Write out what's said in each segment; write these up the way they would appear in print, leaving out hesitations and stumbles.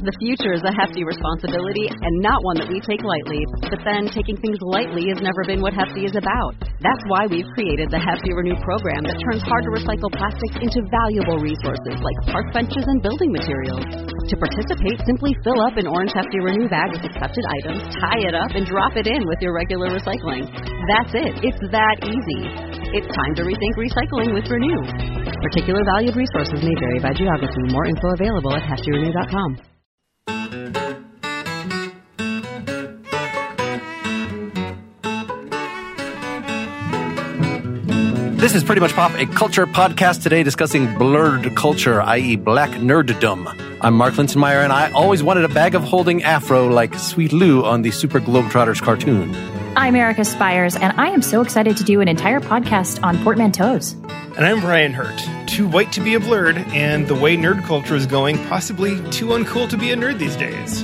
The future is a hefty responsibility and not one that we take lightly. But then taking things lightly has never been what Hefty is about. That's why we've created the Hefty Renew program that turns hard-to-recycle plastics into valuable resources like park benches and building materials. To participate, simply fill up an orange Hefty Renew bag with accepted items, tie it up, and drop it in with your regular recycling. That's it. It's that easy. It's time to rethink recycling with Renew. Particular valued resources may vary by geography. More info available at heftyrenew.com. This is Pretty Much Pop, a culture podcast today discussing blurred culture, i.e. black nerddom. I'm Mark Linsenmeyer, and I always wanted a bag of holding afro like Sweet Lou on the Super Globetrotters cartoon. I'm Erica Spires, and I am so excited to do an entire podcast on portmanteaus. And I'm Brian Hurt. Too white to be a blurred, and the way nerd culture is going, possibly too uncool to be a nerd these days.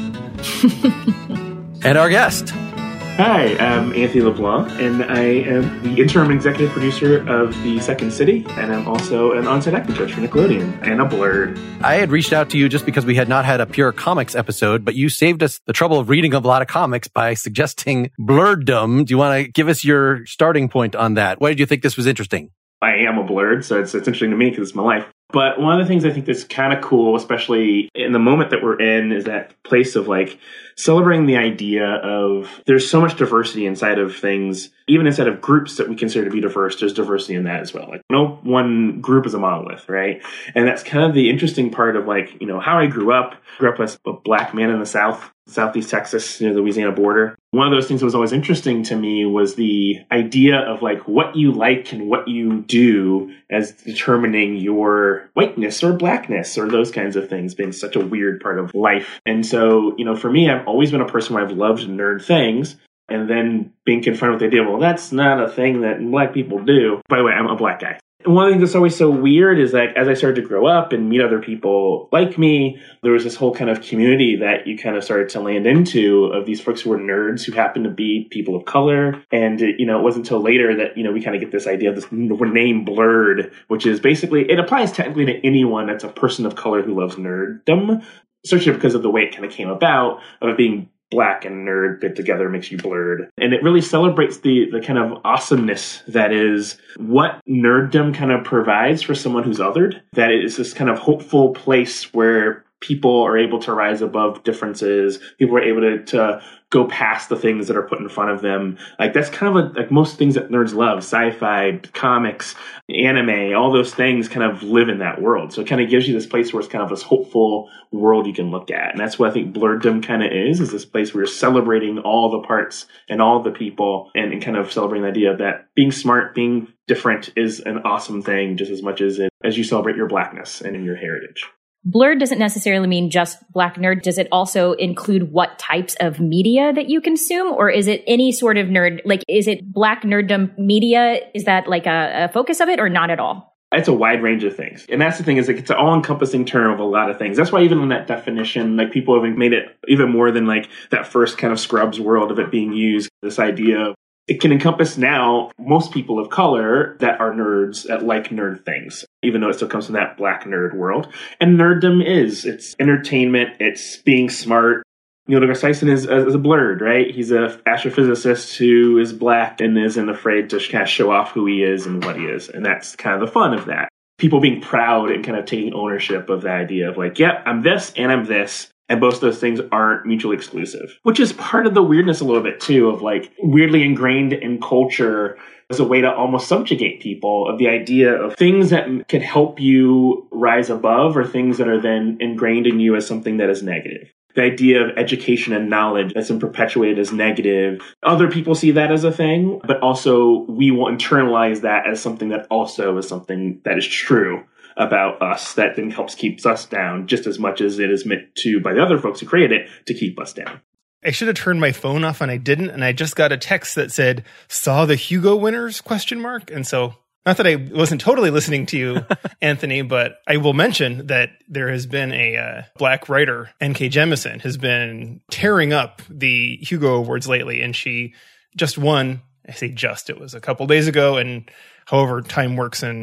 And our guest. Hi, I'm Anthony LeBlanc, and I am the interim executive producer of The Second City, and I'm also an on-set acting coach for Nickelodeon, and a blurred. I had reached out to you just because we had not had a pure comics episode, but you saved us the trouble of reading a lot of comics by suggesting blurreddom. Do you want to give us your starting point on that? Why did you think this was interesting? I am a blurred, so it's interesting to me because it's my life. But one of the things I think that's kind of cool, especially in the moment that we're in, is that place of like celebrating the idea of there's so much diversity inside of things, even inside of groups that we consider to be diverse, there's diversity in that as well. Like no one group is a monolith, right? And that's kind of the interesting part of like, you know, how I grew up as a black man in the Southeast Texas, near the Louisiana border. One of those things that was always interesting to me was the idea of like what you like and what you do as determining your whiteness or blackness or those kinds of things being such a weird part of life. And so, you know, for me, I've always been a person where I've loved nerd things. And then being confronted with the idea, well, that's not a thing that black people do. By the way, I'm a black guy. And one of the things that's always so weird is that as I started to grow up and meet other people like me, there was this whole kind of community that you kind of started to land into of these folks who were nerds who happened to be people of color. And, you know, it wasn't until later that, you know, we kind of get this idea of this name blurred, which is basically, it applies technically to anyone that's a person of color who loves nerddom, especially because of the way it kind of came about of it being black and nerd bit together makes you blurred. And it really celebrates the kind of awesomeness that is what nerddom kind of provides for someone who's othered. That it is this kind of hopeful place where people are able to rise above differences. People are able to go past the things that are put in front of them. Like that's kind of like most things that nerds love, sci-fi, comics, anime, all those things kind of live in that world. So it kind of gives you this place where it's kind of this hopeful world you can look at. And that's what I think blurreddom kind of is this place where you're celebrating all the parts and all the people and kind of celebrating the idea that being smart, being different is an awesome thing just as much as you celebrate your blackness and in your heritage. Blurred doesn't necessarily mean just black nerd. Does it also include what types of media that you consume? Or is it any sort of nerd? Like, is it black nerddom media? Is that like a focus of it or not at all? It's a wide range of things. And that's the thing is like it's an all-encompassing term of a lot of things. That's why even in that definition, like people have made it even more than like that first kind of Scrubs world of it being used. This idea of it can encompass now most people of color that are nerds that like nerd things, even though it still comes from that black nerd world. And nerddom it's entertainment, it's being smart. Neil deGrasse Tyson is a blurred, right? He's an astrophysicist who is black and isn't afraid to kind of show off who he is and what he is. And that's kind of the fun of that. People being proud and kind of taking ownership of the idea of like, yeah, I'm this and I'm this. And both of those things aren't mutually exclusive, which is part of the weirdness a little bit, too, of like weirdly ingrained in culture as a way to almost subjugate people of the idea of things that can help you rise above or things that are then ingrained in you as something that is negative. The idea of education and knowledge that's been perpetuated as negative. Other people see that as a thing, but also we will internalize that as something that also is something that is true about us that then helps keeps us down just as much as it is meant to by the other folks who created it to keep us down. I should have turned my phone off and I didn't. And I just got a text that said, saw the Hugo winners, ? And so not that I wasn't totally listening to you, Anthony, but I will mention that there has been a black writer, N.K. Jemisin, has been tearing up the Hugo Awards lately. And she just won. I say just, it was a couple days ago. And however time works in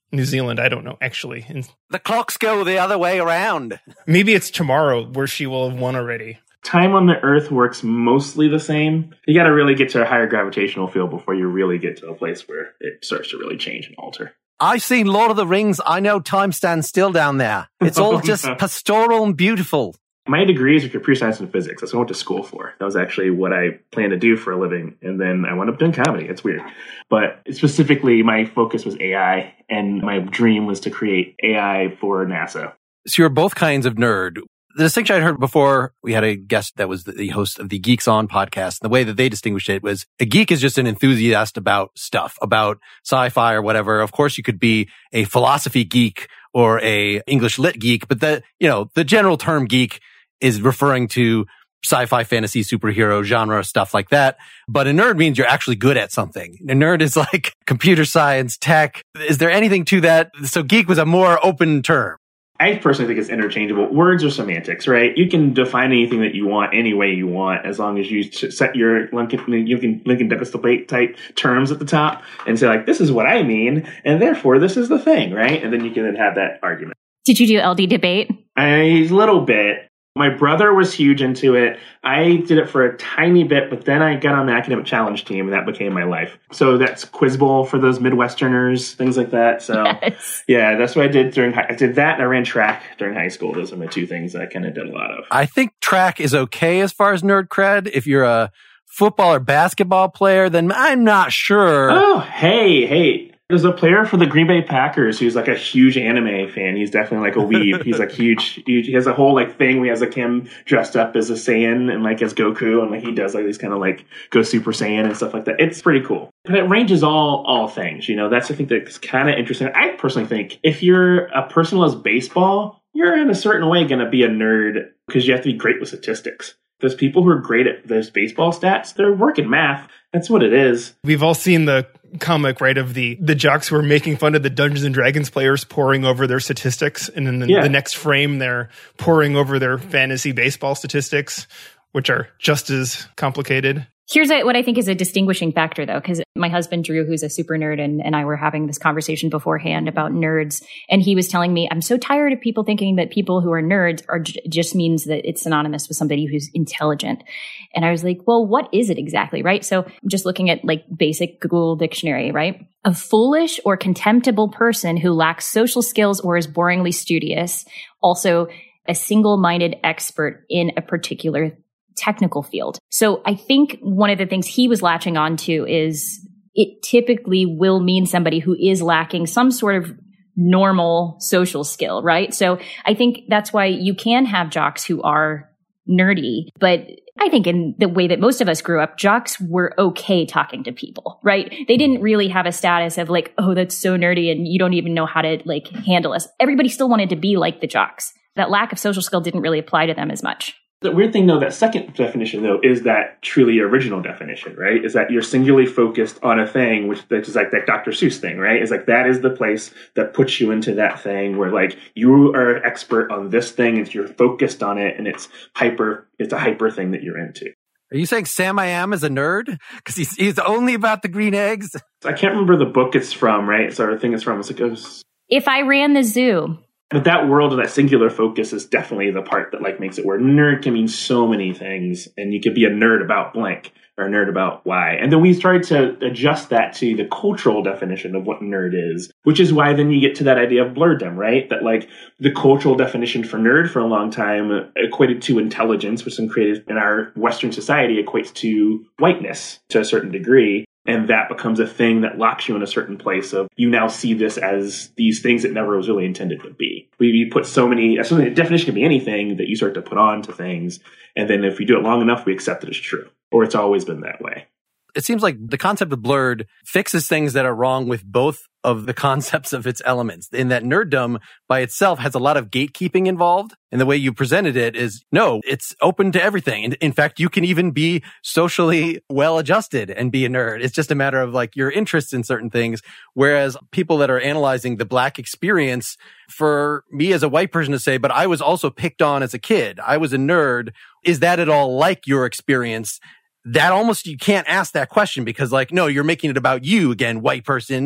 New Zealand. I don't know, actually. And The clocks go the other way around. maybe it's tomorrow where she will have won already. Time on the Earth works mostly the same. You got to really get to a higher gravitational field before you really get to a place where it starts to really change and alter. I've seen Lord of the Rings. I know time stands still down there. It's all just pastoral and beautiful. My degrees are computer science and physics. That's what I went to school for. That was actually what I planned to do for a living. And then I wound up doing comedy. It's weird. But specifically, my focus was AI. And my dream was to create AI for NASA. So you're both kinds of nerd. The distinction I'd heard before, we had a guest that was the host of the Geeks On podcast. The way that they distinguished it was a geek is just an enthusiast about stuff, about sci-fi or whatever. Of course, you could be a philosophy geek or a English lit geek, but the general term geek is referring to sci-fi, fantasy, superhero genre, stuff like that. But a nerd means you're actually good at something. A nerd is like computer science, tech. Is there anything to that? So geek was a more open term. I personally think it's interchangeable. Words are semantics, right? You can define anything that you want any way you want, as long as you set your Lincoln Douglas debate type terms at the top and say, like, this is what I mean, and therefore this is the thing, right? And then you can then have that argument. Did you do LD debate? A little bit. My brother was huge into it. I did it for a tiny bit, but then I got on the academic challenge team, and that became my life. So that's Quiz Bowl for those Midwesterners, things like that. So Yes. Yeah, that's what I did I did that, and I ran track during high school. Those are my two things that I kind of did a lot of. I think track is okay as far as nerd cred. If you're a football or basketball player, then I'm not sure. Oh, hey. There's a player for the Green Bay Packers who's like a huge anime fan. He's definitely like a weeb. He's like huge. He has a whole like thing where he has like him dressed up as a Saiyan and like as Goku, and like he does like these kind of like go Super Saiyan and stuff like that. It's pretty cool. But it ranges all things. You know, that's I think that's kind of interesting. I personally think if you're a person who loves baseball, you're in a certain way going to be a nerd because you have to be great with statistics. There's people who are great at those baseball stats. They're working math. That's what it is. We've all seen the comic, right, of the jocks who are making fun of the Dungeons and Dragons players poring over their statistics. And then the next frame, they're poring over their fantasy baseball statistics, which are just as complicated. Here's what I think is a distinguishing factor, though, because my husband, Drew, who's a super nerd, and I were having this conversation beforehand about nerds. And he was telling me, I'm so tired of people thinking that people who are nerds are just means that it's synonymous with somebody who's intelligent. And I was like, well, what is it exactly, right? So I'm just looking at like basic Google dictionary, right? A foolish or contemptible person who lacks social skills or is boringly studious. Also, a single-minded expert in a particular technical field. So I think one of the things he was latching onto is it typically will mean somebody who is lacking some sort of normal social skill, right? So I think that's why you can have jocks who are nerdy, but I think in the way that most of us grew up, jocks were okay talking to people, right? They didn't really have a status of like, oh, that's so nerdy and you don't even know how to like handle us. Everybody still wanted to be like the jocks. That lack of social skill didn't really apply to them as much. The weird thing, though, that second definition, though, is that truly original definition, right? Is that you're singularly focused on a thing, which is like that Dr. Seuss thing, right? Is like that is the place that puts you into that thing where like you are an expert on this thing and you're focused on it and it's a hyper thing that you're into. Are you saying Sam I Am is a nerd? Because he's only about the green eggs? I can't remember the book it's from, right? So the thing it's from. It's like, If I ran the zoo. But that world of that singular focus is definitely the part that like makes it where nerd can mean so many things, and you could be a nerd about blank or a nerd about Y. And then we started to adjust that to the cultural definition of what nerd is, which is why then you get to that idea of blurredom, right? That like the cultural definition for nerd for a long time equated to intelligence, which then created in our Western society equates to whiteness to a certain degree. And that becomes a thing that locks you in a certain place of you now see this as these things that never was really intended to be. We put so many, the definition can be anything that you start to put on to things. And then if we do it long enough, we accept it as true. Or it's always been that way. It seems like the concept of blurred fixes things that are wrong with both of the concepts of its elements. In that nerddom by itself has a lot of gatekeeping involved. And the way you presented it is, no, it's open to everything. And in fact, you can even be socially well adjusted and be a nerd. It's just a matter of like your interests in certain things. Whereas people that are analyzing the Black experience, for me as a white person to say, but I was also picked on as a kid, I was a nerd. Is that at all like your experience? That almost, you can't ask that question because like, no, you're making it about you again, white person.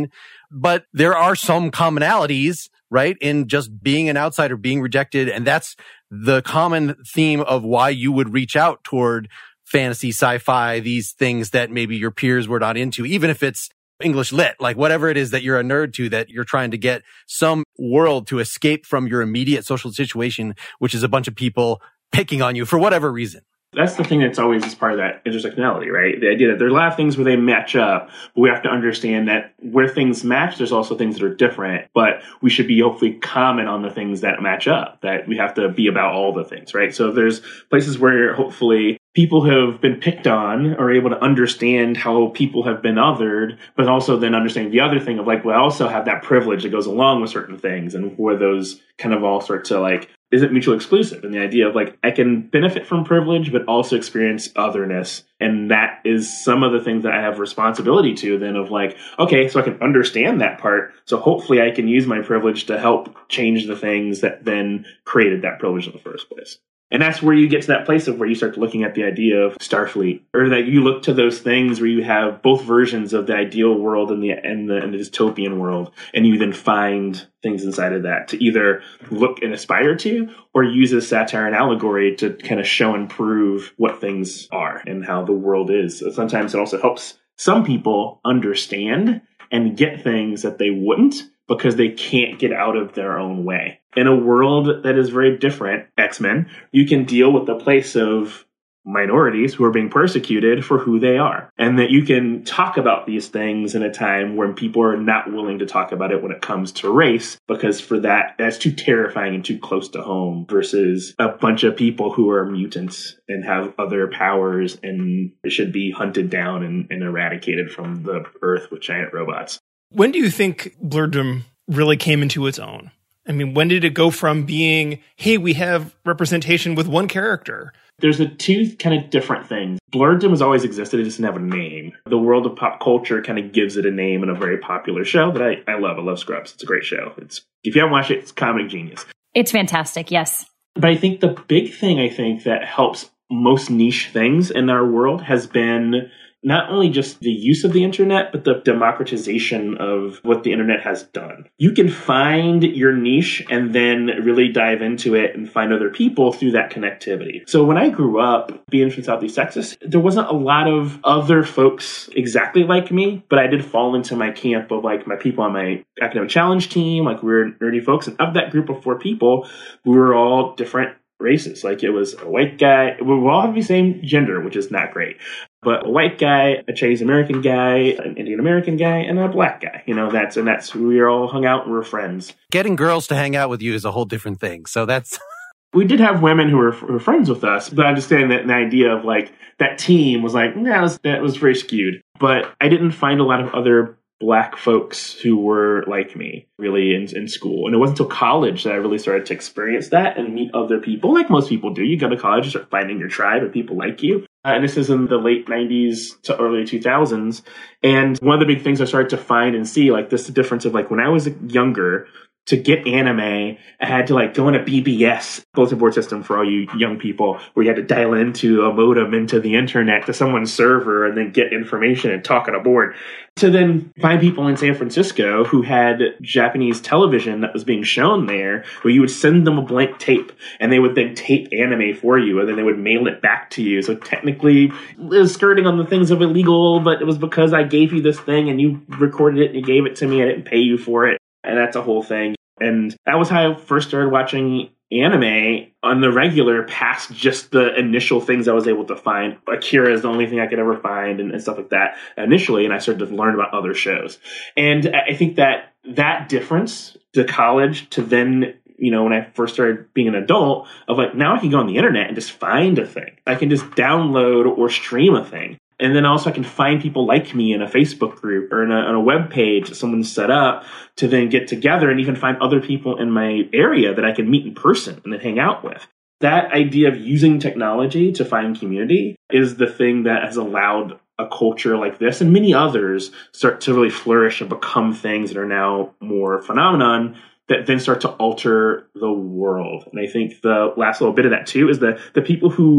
But there are some commonalities, right, in just being an outsider, being rejected. And that's the common theme of why you would reach out toward fantasy, sci-fi, these things that maybe your peers were not into, even if it's English lit, like whatever it is that you're a nerd to, that you're trying to get some world to escape from your immediate social situation, which is a bunch of people picking on you for whatever reason. That's the thing that's always as part of that intersectionality, right? The idea that there are a lot of things where they match up, but we have to understand that where things match, there's also things that are different, but we should be hopefully common on the things that match up, that we have to be about all the things, right? So there's places where hopefully people who have been picked on are able to understand how people have been othered, but also then understanding the other thing of like, well, I also have that privilege that goes along with certain things, and where those kind of all start to like, is it mutually exclusive? And the idea of like, I can benefit from privilege, but also experience otherness. And that is some of the things that I have responsibility to then of like, okay, so I can understand that part. So hopefully I can use my privilege to help change the things that then created that privilege in the first place. And that's where you get to that place of where you start looking at the idea of Starfleet, or that you look to those things where you have both versions of the ideal world and the dystopian world, and you then find things inside of that to either look and aspire to, or use as satire and allegory to kind of show and prove what things are and how the world is. So sometimes it also helps some people understand and get things that they wouldn't, because they can't get out of their own way. In a world that is very different, X-Men, you can deal with the place of minorities who are being persecuted for who they are. And that you can talk about these things in a time when people are not willing to talk about it when it comes to race, because for that's too terrifying and too close to home, versus a bunch of people who are mutants and have other powers and should be hunted down and eradicated from the earth with giant robots. When do you think blurredom really came into its own? I mean, when did it go from being, hey, we have representation with one character? There's two kind of different things. Blurredom has always existed. It doesn't have a name. The world of pop culture kind of gives it a name in a very popular show that I love. I love Scrubs. It's a great show. If you haven't watched it, it's comedic genius. It's fantastic, yes. But I think the big thing that helps most niche things in our world has been not only just the use of the internet, but the democratization of what the internet has done. You can find your niche and then really dive into it and find other people through that connectivity. So when I grew up, being from Southeast Texas, there wasn't a lot of other folks exactly like me, but I did fall into my camp of like my people on my academic challenge team, like we were nerdy folks. And of that group of 4 people, we were all different races. Like it was a white guy, we all have the same gender, which is not great. But a white guy, a Chinese American guy, an Indian American guy, and a black guy. You know, that's we all hung out and we're friends. Getting girls to hang out with you is a whole different thing. So that's we did have women who were friends with us, but I understand that the idea of like that team was like, that was very skewed. But I didn't find a lot of other Black folks who were like me really in school. And it wasn't until college that I really started to experience that and meet other people like most people do. You go to college, you start finding your tribe of people like you. And this is in the late 90s to early 2000s. And one of the big things I started to find and see, like this difference of like when I was younger, to get anime, I had to like go in a BBS, bulletin board system for all you young people, where you had to dial into a modem into the internet to someone's server and then get information and talk on a board. To then find people in San Francisco who had Japanese television that was being shown there, where you would send them a blank tape and they would then tape anime for you and then they would mail it back to you. So technically it was skirting on the things of illegal, but it was because I gave you this thing and you recorded it and you gave it to me. I didn't pay you for it. And that's a whole thing. And that was how I first started watching anime on the regular, past just the initial things I was able to find. Akira is the only thing I could ever find and stuff like that initially. And I started to learn about other shows. And I think that difference to college to then, you know, when I first started being an adult, of like, now I can go on the internet and just find a thing. I can just download or stream a thing. And then also I can find people like me in a Facebook group or on a web page that someone's set up to then get together and even find other people in my area that I can meet in person and then hang out with. That idea of using technology to find community is the thing that has allowed a culture like this and many others start to really flourish and become things that are now more phenomenon that then start to alter the world. And I think the last little bit of that too is the people who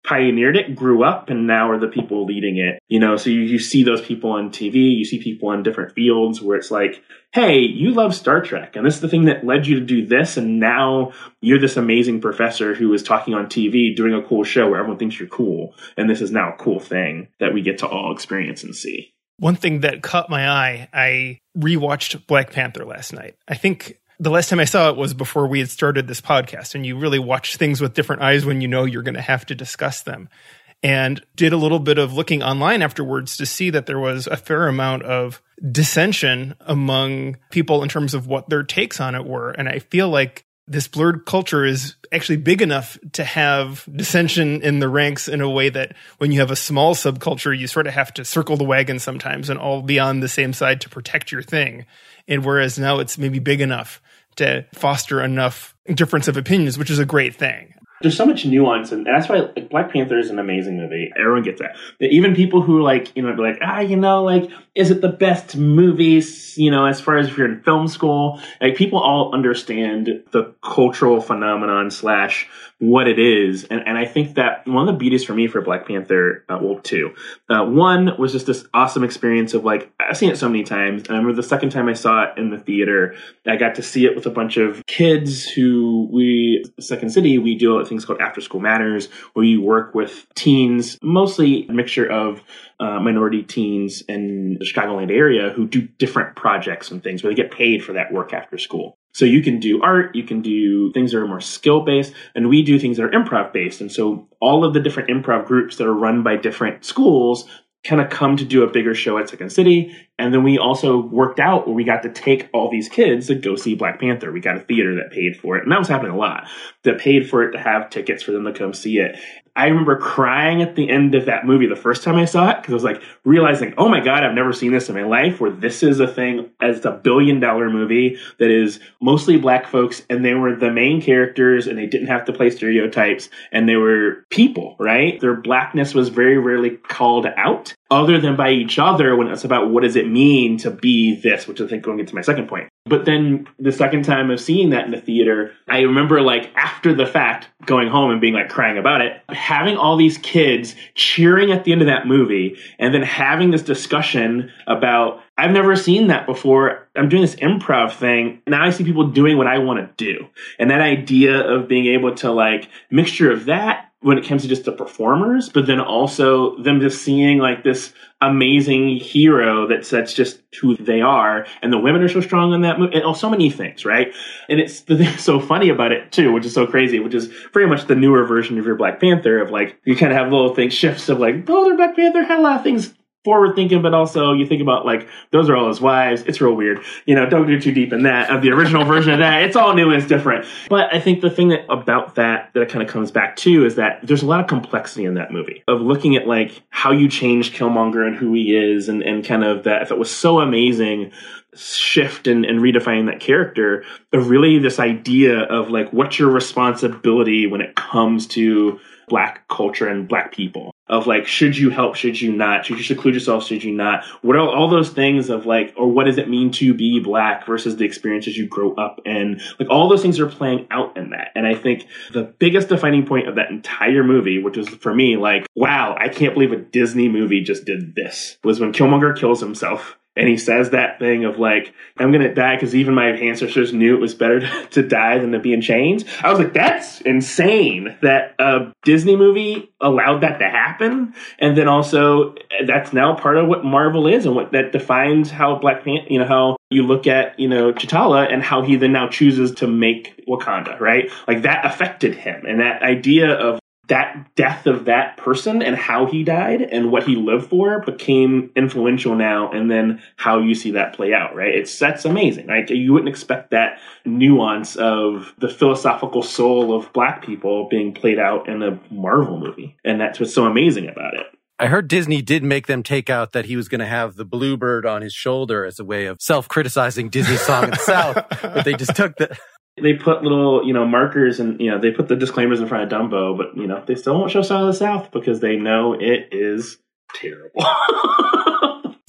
pioneered it grew up and now are the people leading it. You know, so you see those people on TV, you see people in different fields where it's like, hey, you love Star Trek, and this is the thing that led you to do this, and now you're this amazing professor who is talking on TV doing a cool show where everyone thinks you're cool, and this is now a cool thing that we get to all experience and see. One thing that caught my eye, I rewatched Black Panther last night. I think the last time I saw it was before we had started this podcast, and you really watch things with different eyes when you know you're going to have to discuss them. And did a little bit of looking online afterwards to see that there was a fair amount of dissension among people in terms of what their takes on it were. And I feel like this blurred culture is actually big enough to have dissension in the ranks in a way that when you have a small subculture, you sort of have to circle the wagon sometimes and all be on the same side to protect your thing. And whereas now it's maybe big enough to foster enough difference of opinions, which is a great thing. There's so much nuance, and that's why Black Panther is an amazing movie. Everyone gets that. Even people who be like, is it the best movies, as far as if you're in film school? Like, people all understand the cultural phenomenon / what it is. And I think that one of the beauties for me for Black Panther, two. One was just this awesome experience of I've seen it so many times. And I remember the second time I saw it in the theater, I got to see it with a bunch of kids who Second City, we do things called After School Matters, where you work with teens, mostly a mixture of minority teens in the Chicagoland area who do different projects and things where they get paid for that work after school. So you can do art, you can do things that are more skill-based, and we do things that are improv-based. And so all of the different improv groups that are run by different schools kind of come to do a bigger show at Second City. And then we also worked out where we got to take all these kids to go see Black Panther. We got a theater that paid for it. And that was happening a lot. That paid for it to have tickets for them to come see it. I remember crying at the end of that movie the first time I saw it, because I was realizing, oh my God, I've never seen this in my life, where this is a thing as a $1 billion movie that is mostly Black folks, and they were the main characters, and they didn't have to play stereotypes, and they were people, right? Their Blackness was very rarely called out, other than by each other when it's about what does it mean to be this, which I think going into my second point. But then the second time of seeing that in the theater, I remember after the fact going home and being crying about it, having all these kids cheering at the end of that movie and then having this discussion about, I've never seen that before. I'm doing this improv thing. Now I see people doing what I want to do. And that idea of being able to mixture of that when it comes to just the performers, but then also them just seeing this amazing hero that's just who they are. And the women are so strong in that movie, and so many things, right? And it's the thing so funny about it too, which is so crazy, which is very much the newer version of your Black Panther of you kind of have little things, shifts of their Black Panther had a lot of things forward thinking, but also you think about those are all his wives. It's real weird. Don't do too deep in that of the original version of that. It's all new and it's different. But I think the thing about that it kind of comes back to is that there's a lot of complexity in that movie of looking at how you change Killmonger and who he is and kind of that. If it was so amazing shift and redefining that character, but really this idea of what's your responsibility when it comes to Black culture and Black people, of should you help, should you not, should you seclude yourself, should you not, what are all those things of or what does it mean to be Black versus the experiences you grow up in, all those things are playing out in that. And I think the biggest defining point of that entire movie, which was for me wow, I can't believe a Disney movie just did this, was when Killmonger kills himself. And he says that thing of I'm going to die because even my ancestors knew it was better to die than to be in chains. I was that's insane that a Disney movie allowed that to happen. And then also that's now part of what Marvel is and what that defines how Black Panther, how you look at, T'Challa and how he then now chooses to make Wakanda, right? That affected him. And that idea of that death of that person and how he died and what he lived for became influential now, and then how you see that play out, right? That's amazing, right? You wouldn't expect that nuance of the philosophical soul of Black people being played out in a Marvel movie. And that's what's so amazing about it. I heard Disney did make them take out that he was going to have the bluebird on his shoulder as a way of self-criticizing Disney's Song of the South, but they just took the... They put little, markers and, they put the disclaimers in front of Dumbo, but, they still won't show Song of the South because they know it is terrible.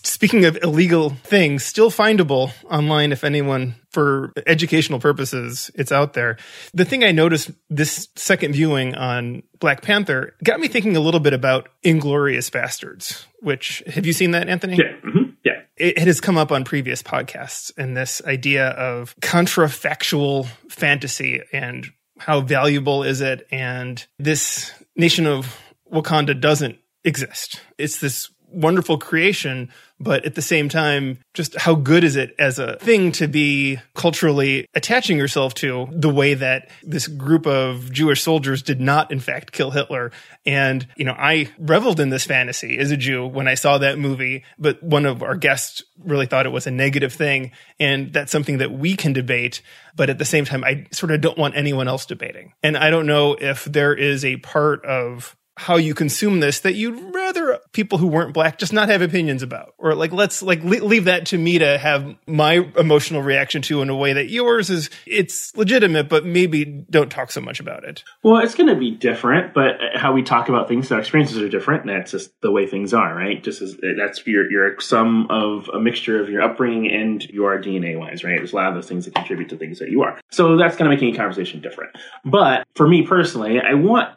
speaking of illegal things, still findable online if anyone, for educational purposes, it's out there. The thing I noticed this second viewing on Black Panther got me thinking a little bit about Inglourious Bastards, which, have you seen that, Anthony? Yeah. Mm-hmm. Yeah. It has come up on previous podcasts, and this idea of contrafactual fantasy and how valuable is it, and this nation of Wakanda doesn't exist. It's this wonderful creation, but at the same time, just how good is it as a thing to be culturally attaching yourself to, the way that this group of Jewish soldiers did not, in fact, kill Hitler. And, I reveled in this fantasy as a Jew when I saw that movie, but one of our guests really thought it was a negative thing. And that's something that we can debate. But at the same time, I sort of don't want anyone else debating. And I don't know if there is a part of how you consume this that you'd rather people who weren't Black just not have opinions about, or let's leave that to me to have my emotional reaction to in a way that yours is, it's legitimate, but maybe don't talk so much about it. Well, it's going to be different, but how we talk about things, our experiences are different, and that's just the way things are, right? Just as that's your sum of a mixture of your upbringing and your DNA wise, right? There's a lot of those things that contribute to things that you are. So that's going to make any conversation different. But for me personally, I want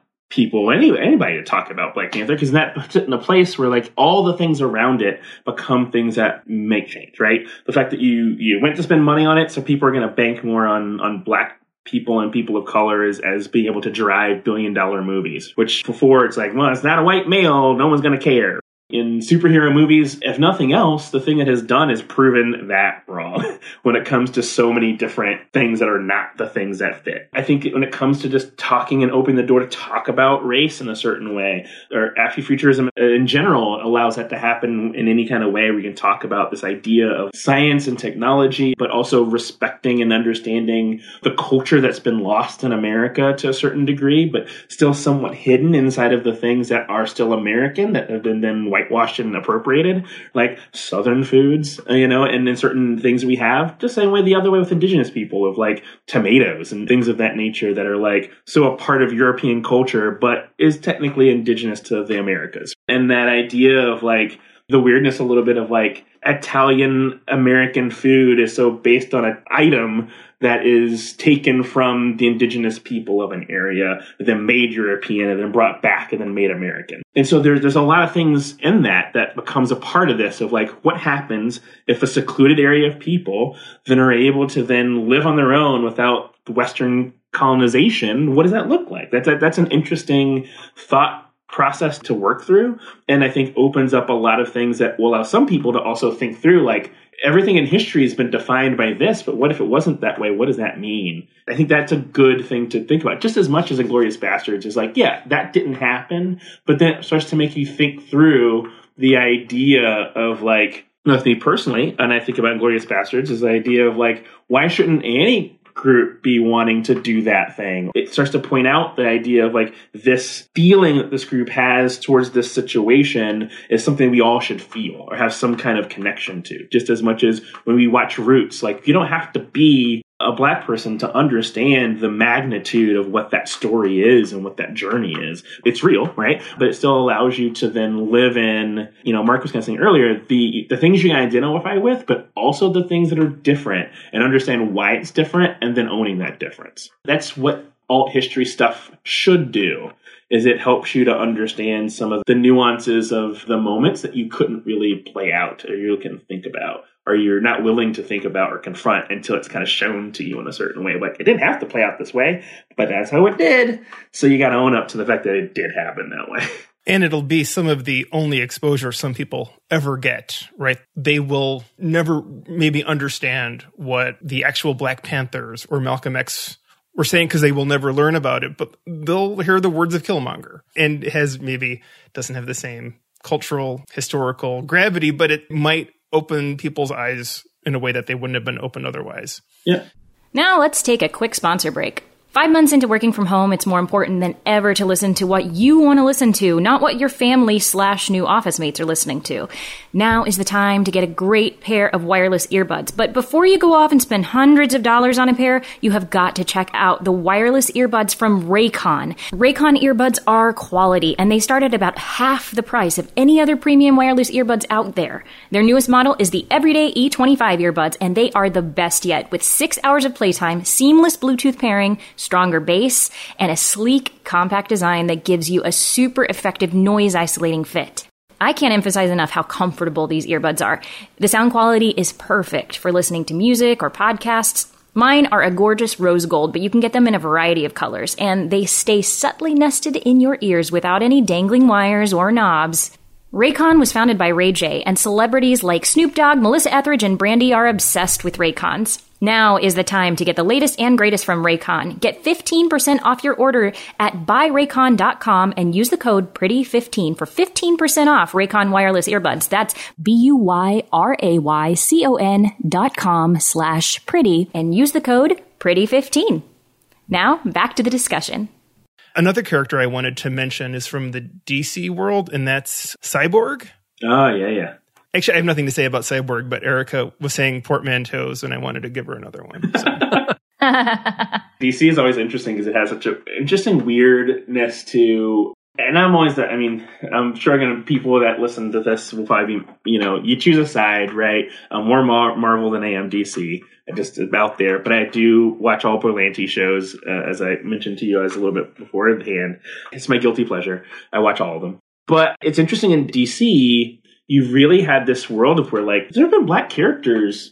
anybody to talk about Black Panther, because that puts it in a place where all the things around it become things that make change, right? The fact that you went to spend money on it, so people are going to bank more on Black people and people of color as being able to drive billion-dollar movies, which before it's it's not a white male, no one's going to care. In superhero movies, if nothing else, the thing it has done is proven that wrong when it comes to so many different things that are not the things that fit. I think when it comes to just talking and opening the door to talk about race in a certain way, or Afrofuturism in general allows that to happen in any kind of way. We can talk about this idea of science and technology, but also respecting and understanding the culture that's been lost in America to a certain degree, but still somewhat hidden inside of the things that are still American that have been then whitewashed and appropriated, like Southern foods, and then certain things we have, just same way the other way with indigenous people of tomatoes and things of that nature that are so a part of European culture, but is technically indigenous to the Americas. And that idea of the weirdness a little bit of Italian American food is so based on an item that is taken from the indigenous people of an area, then made European and then brought back and then made American. And so there's a lot of things in that becomes a part of this of what happens if a secluded area of people then are able to then live on their own without Western colonization. What does that look like? That's an interesting thought process to work through, and I think opens up a lot of things that will allow some people to also think through everything in history has been defined by this, but what if it wasn't that way? What does that mean? I think that's a good thing to think about, just as much as Inglourious Bastards is yeah, that didn't happen, but then it starts to make you think through the idea of with me personally, and I think about Inglourious Bastards, is the idea of why shouldn't any group be wanting to do that thing? It starts to point out the idea of this feeling that this group has towards this situation is something we all should feel or have some kind of connection to, just as much as when we watch Roots. You don't have to be a Black person to understand the magnitude of what that story is and what that journey is. It's real, right? But it still allows you to then live in, Mark was kind of saying earlier, the things you can identify with, but also the things that are different, and understand why it's different and then owning that difference. That's what alt history stuff should do, is it helps you to understand some of the nuances of the moments that you couldn't really play out or you can think about, or you're not willing to think about or confront until it's kind of shown to you in a certain way. It didn't have to play out this way, but that's how it did. So you got to own up to the fact that it did happen that way. And it'll be some of the only exposure some people ever get, right? They will never maybe understand what the actual Black Panthers or Malcolm X were saying, because they will never learn about it, but they'll hear the words of Killmonger, and doesn't have the same cultural, historical gravity, but it might open people's eyes in a way that they wouldn't have been open otherwise. Yeah. Now let's take a quick sponsor break. 5 months into working from home, it's more important than ever to listen to what you want to listen to, not what your family/new office mates are listening to. Now is the time to get a great pair of wireless earbuds. But before you go off and spend hundreds of dollars on a pair, you have got to check out the wireless earbuds from Raycon. Raycon earbuds are quality, and they start at about half the price of any other premium wireless earbuds out there. Their newest model is the Everyday E25 earbuds, and they are the best yet, with 6 hours of playtime, seamless Bluetooth pairing, stronger bass, and a sleek, compact design that gives you a super effective noise-isolating fit. I can't emphasize enough how comfortable these earbuds are. The sound quality is perfect for listening to music or podcasts. Mine are a gorgeous rose gold, but you can get them in a variety of colors, and they stay subtly nested in your ears without any dangling wires or knobs. Raycon was founded by Ray J, and celebrities like Snoop Dogg, Melissa Etheridge, and Brandy are obsessed with Raycons. Now is the time to get the latest and greatest from Raycon. Get 15% off your order at buyraycon.com and use the code PRETTY15 for 15% off Raycon wireless earbuds. That's BUYRAYCON.com/pretty and use the code PRETTY15. Now, back to the discussion. Another character I wanted to mention is from the DC world, and that's Cyborg. Oh, yeah. Actually, I have nothing to say about Cyborg, but Erica was saying portmanteaus, and I wanted to give her another one. So. DC is always interesting because it has such an interesting weirdness to... And I'm always that, I'm sure people that listen to this will probably be, you choose a side, right? I'm more Marvel than I am DC. I'm just about there. But I do watch all Berlanti shows, as I mentioned to you as a little bit beforehand. It's my guilty pleasure. I watch all of them. But it's interesting in DC... You really had this world of where, like, there have been black characters.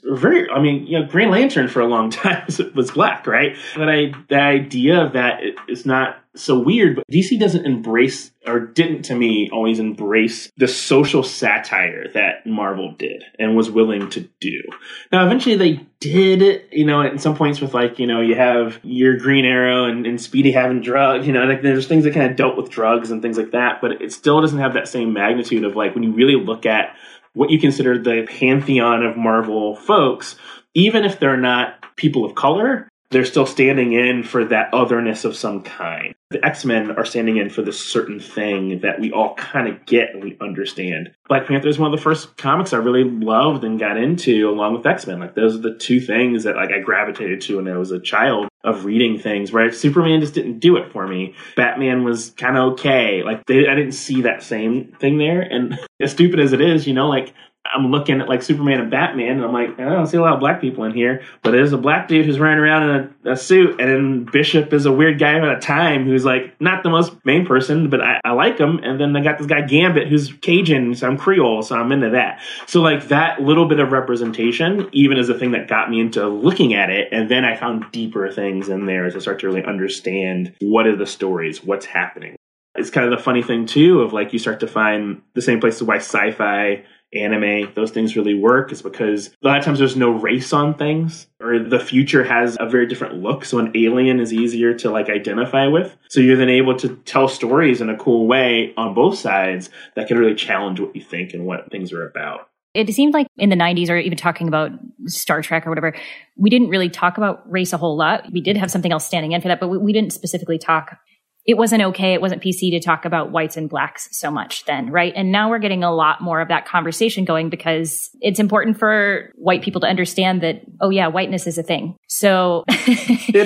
Green Lantern for a long time was black, right? But the idea of that is not so weird. But DC doesn't embrace, or didn't to me, always embrace the social satire that Marvel did and was willing to do. Now, eventually they did, at some points with, you have your Green Arrow and Speedy having drugs, there's things that kind of dealt with drugs and things like that, but it still doesn't have that same magnitude of, when you really look at what you consider the pantheon of Marvel folks, even if they're not people of color, they're still standing in for that otherness of some kind. The X-Men are standing in for this certain thing that we all kind of get and we understand. Black Panther is one of the first comics I really loved and got into along with X-Men. Those are the two things that I gravitated to when I was a child of reading things, right? Superman just didn't do it for me. Batman was kind of okay. I didn't see that same thing there. And as stupid as it is, I'm looking at Superman and Batman, and I'm like, I don't see a lot of black people in here, but there's a black dude who's running around in a suit, and then Bishop is a weird guy at a time who's not the most main person, but I like him. And then I got this guy Gambit who's Cajun, so I'm Creole, so I'm into that. So that little bit of representation, even is a thing that got me into looking at it, and then I found deeper things in there as I start to really understand what are the stories, what's happening. It's kind of the funny thing too of you start to find the same places why sci-fi, anime, those things really work is because a lot of times there's no race on things, or the future has a very different look. So an alien is easier to identify with. So you're then able to tell stories in a cool way on both sides that can really challenge what you think and what things are about. It seemed like in the 90s, or even talking about Star Trek or whatever, we didn't really talk about race a whole lot. We did have something else standing in for that, but we didn't specifically talk. It wasn't okay. It wasn't PC to talk about whites and blacks so much then, right? And now we're getting a lot more of that conversation going because it's important for white people to understand that, oh yeah, whiteness is a thing. So it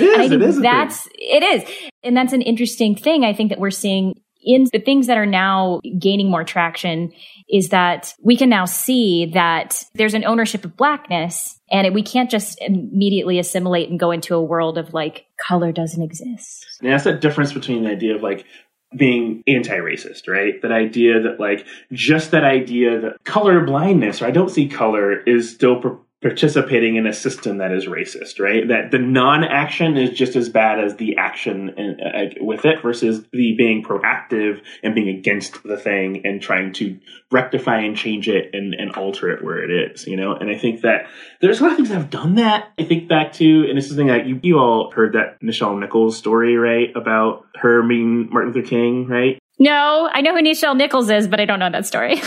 is. It is. And that's an interesting thing I think that we're seeing in the things that are now gaining more traction is that we can now see that there's an ownership of blackness, and we can't just immediately assimilate and go into a world of color doesn't exist. And that's that difference between the idea of being anti-racist, right? That idea that just that idea that color blindness, or I don't see color, is still participating in a system that is racist, right? That the non-action is just as bad as the action with it versus the being proactive and being against the thing and trying to rectify and change it and alter it where it is, And I think that there's a lot of things that have done that. I think back to, and this is the thing that you all heard that Nichelle Nichols story, right? About her meeting Martin Luther King, right? No, I know who Nichelle Nichols is, but I don't know that story.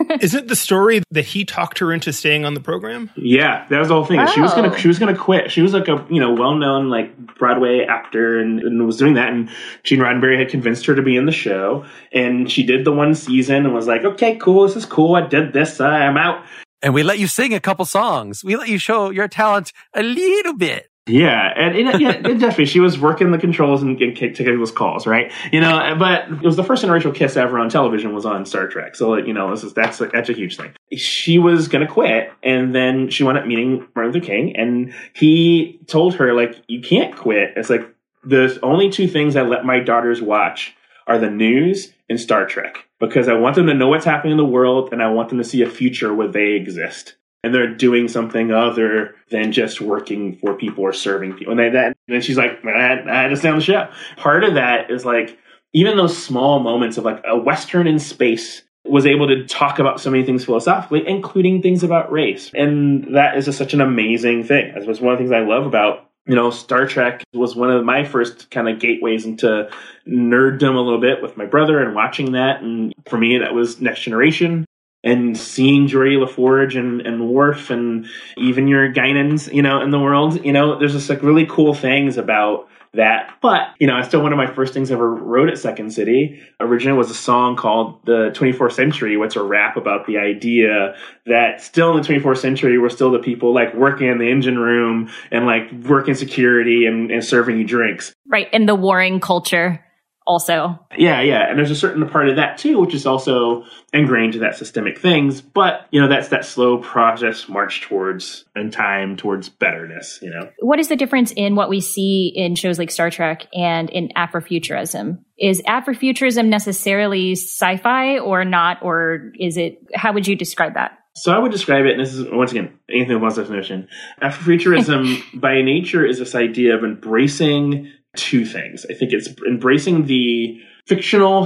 Isn't the story that he talked her into staying on the program? Yeah, that was the whole thing. Oh. She was gonna quit. She was like a well-known like Broadway actor and was doing that. And Gene Roddenberry had convinced her to be in the show, and she did the one season and was like, "Okay, cool. This is cool. I did this. I'm out." And we let you sing a couple songs. We let you show your talent a little bit. Yeah, and definitely she was working the controls and taking people's calls, right? But it was the first interracial kiss ever on television was on Star Trek, so that's a huge thing. She was gonna quit, and then she wound up meeting Martin Luther King, and he told her like, "You can't quit." It's like the only two things I let my daughters watch are the news and Star Trek, because I want them to know what's happening in the world, and I want them to see a future where they exist. And they're doing something other than just working for people or serving people. And then she's like, I had to stay on the show. Part of that is like, even those small moments of like a Western in space was able to talk about so many things philosophically, including things about race. And that is just such an amazing thing. That was one of the things I love about, Star Trek was one of my first kind of gateways into nerddom a little bit with my brother and watching that. And for me, that was Next Generation. And seeing Geordi LaForge and Worf and even your Guinans, in the world, there's just like really cool things about that. But, it's still one of my first things I ever wrote at Second City. Originally was a song called The 24th Century, which is a rap about the idea that still in the 24th century, we're still the people like working in the engine room and like working security and serving you drinks. Right. And the warring culture. Also. Yeah. And there's a certain part of that too, which is also ingrained to that systemic things. But, that's that slow process march towards betterness, What is the difference in what we see in shows like Star Trek and in Afrofuturism? Is Afrofuturism necessarily sci-fi or not? Or is it, how would you describe that? So I would describe it, and this is, once again, anything with one definition. Afrofuturism by nature is this idea of embracing two things. I think it's embracing the fictional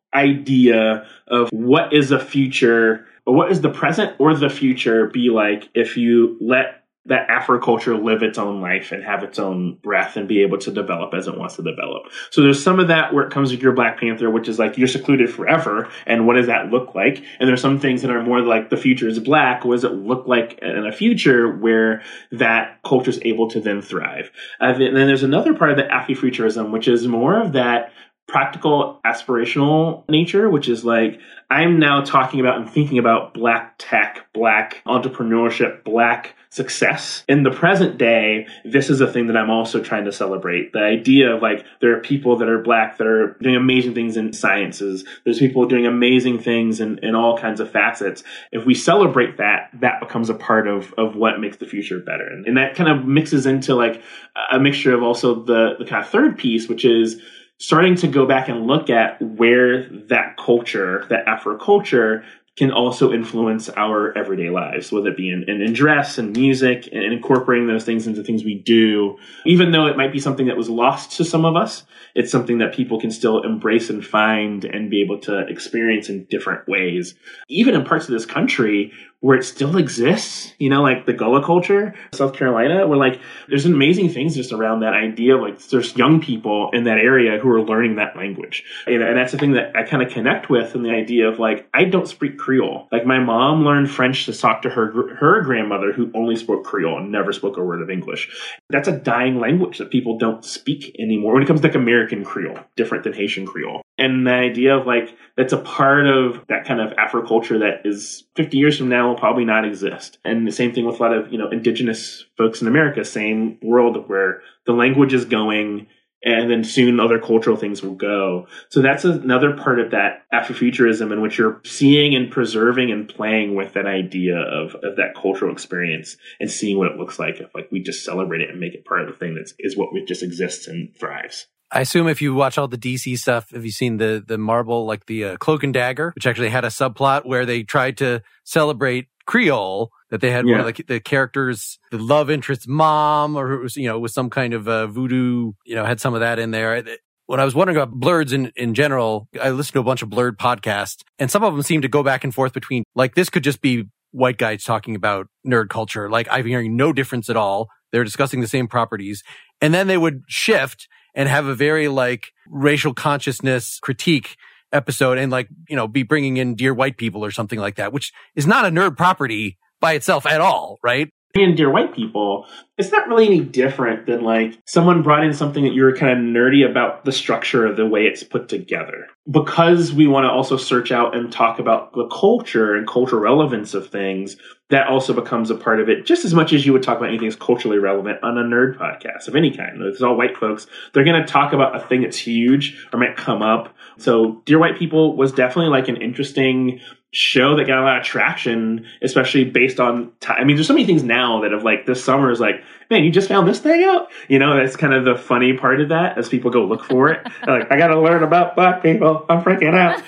idea of what is the future, or what is the present or the future be like if you let that Afro culture live its own life and have its own breath and be able to develop as it wants to develop. So there's some of that where it comes with your Black Panther, which is like you're secluded forever. And what does that look like? And there's some things that are more like the future is black. What does it look like in a future where that culture is able to then thrive? And then there's another part of the Afrofuturism, which is more of that practical aspirational nature, which is like, I'm now talking about and thinking about Black tech, Black entrepreneurship, Black success. In the present day, this is a thing that I'm also trying to celebrate. The idea of like, there are people that are Black that are doing amazing things in sciences. There's people doing amazing things in all kinds of facets. If we celebrate that, that becomes a part of what makes the future better. And that kind of mixes into like a mixture of also the kind of third piece, which is starting to go back and look at where that culture, that Afro culture, can also influence our everyday lives, whether it be in dress and music and incorporating those things into things we do. Even though it might be something that was lost to some of us, it's something that people can still embrace and find and be able to experience in different ways. Even in parts of this country where it still exists, like the Gullah culture, South Carolina, where like there's amazing things just around that idea of like there's young people in that area who are learning that language. And that's the thing that I kind of connect with, and the idea of like, I don't speak Creole. Like my mom learned French to talk to her grandmother who only spoke Creole and never spoke a word of English. That's a dying language that people don't speak anymore when it comes to like American Creole, different than Haitian Creole. And the idea of like, that's a part of that kind of Afro culture that is 50 years from now will probably not exist. And the same thing with a lot of, indigenous folks in America, same world where the language is going and then soon other cultural things will go. So that's another part of that Afrofuturism in which you're seeing and preserving and playing with that idea of that cultural experience and seeing what it looks like if like we just celebrate it and make it part of the thing that is what just exists and thrives. I assume if you watch all the DC stuff, have you seen the Marvel, like the Cloak and Dagger, which actually had a subplot where they tried to celebrate Creole, that they had one of the characters, the love interest's mom, or was, was some kind of voodoo, had some of that in there. When I was wondering about blurs in general, I listened to a bunch of blurred podcasts, and some of them seem to go back and forth between, like, this could just be white guys talking about nerd culture. Like, I'm hearing no difference at all. They're discussing the same properties. And then they would shift and have a very like racial consciousness critique episode and like, you know, be bringing in Dear White People or something like that, which is not a nerd property by itself at all, right? In Dear White People, it's not really any different than like someone brought in something that you're kind of nerdy about the structure of the way it's put together. Because we want to also search out and talk about the culture and cultural relevance of things, that also becomes a part of it just as much as you would talk about anything that's culturally relevant on a nerd podcast of any kind. It's all white folks. They're going to talk about a thing that's huge or might come up. So Dear White People was definitely like an interesting show that got a lot of traction, especially based on time. I mean, there's so many things now that have like this summer is like, man, you just found this thing out. You know, that's kind of the funny part of that as people go look for it. They're like, I got to learn about Black people. I'm freaking out.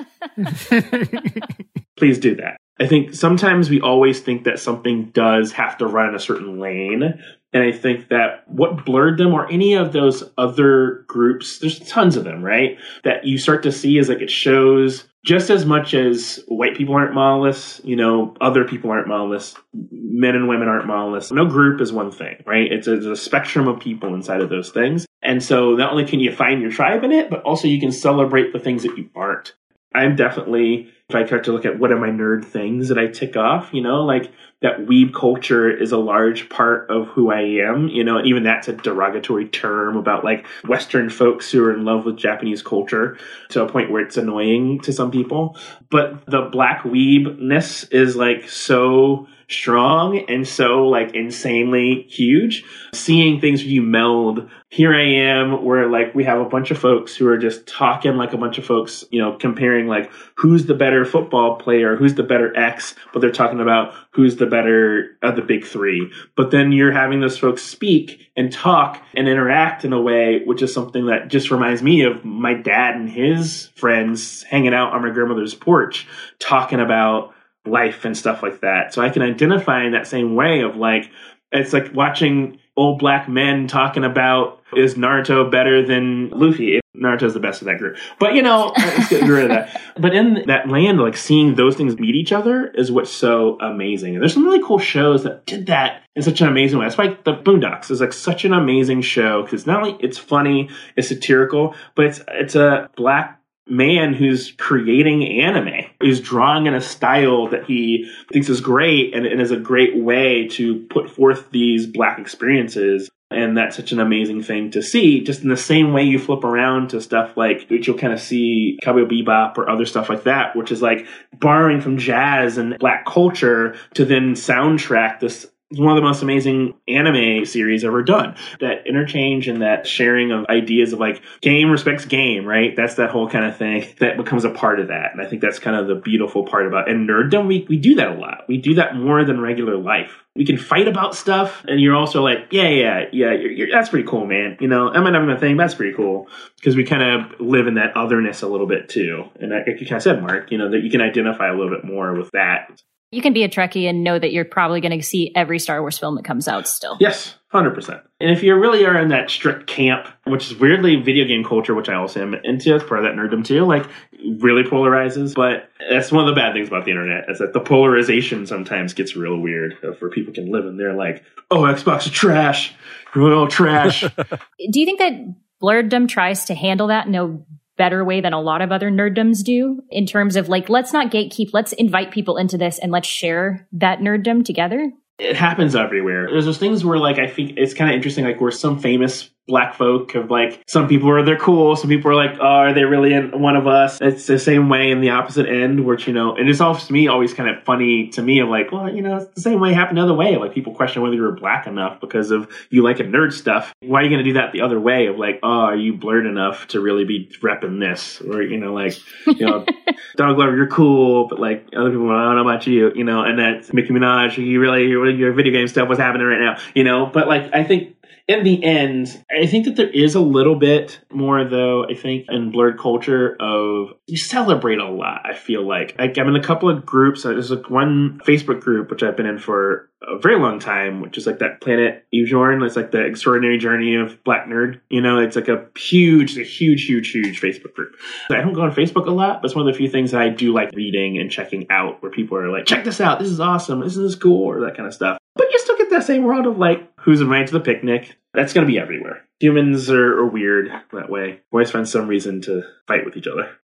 Please do that. I think sometimes we always think that something does have to run in a certain lane. And I think that what blurred them or any of those other groups, there's tons of them, right? That you start to see is like it shows just as much as white people aren't monoliths, you know, other people aren't monoliths, men and women aren't monoliths. No group is one thing, right? It's a spectrum of people inside of those things. And so not only can you find your tribe in it, but also you can celebrate the things that you aren't. I'm definitely, if I start to look at what are my nerd things that I tick off, you know, like that weeb culture is a large part of who I am, you know, and even that's a derogatory term about like Western folks who are in love with Japanese culture to a point where it's annoying to some people. But the Black weebness is like so strong and so like insanely huge. Seeing things where you meld, here I am, where like we have a bunch of folks who are just talking like a bunch of folks, you know, comparing like who's the better football player, who's the better X, but they're talking about who's the better of the big three. But then you're having those folks speak and talk and interact in a way, which is something that just reminds me of my dad and his friends hanging out on my grandmother's porch, talking about life and stuff like that. So I can identify in that same way of like, it's like watching old black men talking about, is Naruto better than Luffy? Naruto's the best of that group. But, you know, let's get rid of that. But in that land, like seeing those things meet each other is what's so amazing. And there's some really cool shows that did that in such an amazing way. That's why the Boondocks is like such an amazing show, because not only it's funny, it's satirical, but it's a black man who's creating anime, who's drawing in a style that he thinks is great and is a great way to put forth these black experiences. And that's such an amazing thing to see, just in the same way you flip around to stuff like, which you'll kind of see Cowboy Bebop or other stuff like that, which is like borrowing from jazz and black culture to then soundtrack this. It's one of the most amazing anime series ever done. That interchange and that sharing of ideas of like game respects game, right? That's that whole kind of thing that becomes a part of that. And I think that's kind of the beautiful part about it. And nerddom, we do that a lot. We do that more than regular life. We can fight about stuff, and you're also like, yeah, that's pretty cool, man. You know, I'm not having a thing, that's pretty cool. Because we kind of live in that otherness a little bit too. And like you kind of said, Mark, you know, that you can identify a little bit more with that. You can be a Trekkie and know that you're probably going to see every Star Wars film that comes out still. Yes, 100%. And if you really are in that strict camp, which is weirdly video game culture, which I also am into, it's part of that nerddom too, like really polarizes. But that's one of the bad things about the internet, is that the polarization sometimes gets real weird, where people can live in there like, oh, Xbox is trash. You're all trash. Do you think that Blurreddom tries to handle that in a better way than a lot of other nerddoms do, in terms of like, let's not gatekeep, let's invite people into this and let's share that nerddom together? It happens everywhere. There's those things where like, I think it's kind of interesting, like where some famous black folk have like, some people are, they're cool. Some people are like, oh, are they really in one of us? It's the same way in the opposite end, which, you know, and it's always to me always kind of funny to me of like, well, you know, it's the same way happened the other way. Like people question whether you're black enough because of you like a nerd stuff. Why are you going to do that the other way of like, oh, are you blurred enough to really be repping this? Or, you know, like, you know, Donald Glover, you're cool, but like other people, I don't know about you, you know, and that's Nicki Minaj, your video game stuff, what's happening right now, you know, but like, I think in the end, I think that there is a little bit more, though, I think, in blurred culture of you celebrate a lot, I feel like. I'm in a couple of groups. There's like one Facebook group, which I've been in for a very long time, which is like that Planet Ujorn. It's like the extraordinary journey of Black Nerd. You know, it's like a huge Facebook group. I don't go on Facebook a lot, but it's one of the few things that I do like reading and checking out, where people are like, check this out, this is awesome, isn't this cool, or that kind of stuff. But you still get that same world of like, who's invited to the picnic? That's going to be everywhere. Humans are weird that way. Always find some reason to fight with each other.